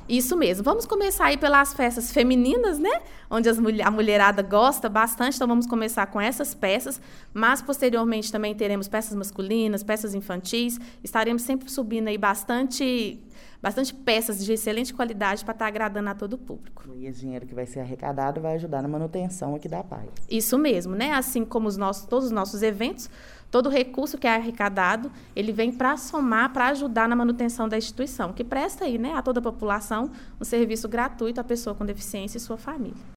Isso mesmo. Vamos começar aí pelas festas femininas, né? Onde a mulherada gosta bastante, então vamos começar com essas peças, mas posteriormente também teremos peças masculinas, peças infantis, estaremos sempre subindo aí bastante peças de excelente qualidade para estar agradando a todo o público. E esse dinheiro que vai ser arrecadado vai ajudar na manutenção aqui da PAI. Isso mesmo, né? Assim como todos os nossos eventos, todo o recurso que é arrecadado, ele vem para somar, para ajudar na manutenção da instituição, que presta aí, né, a toda a população um serviço gratuito à pessoa com deficiência e sua família.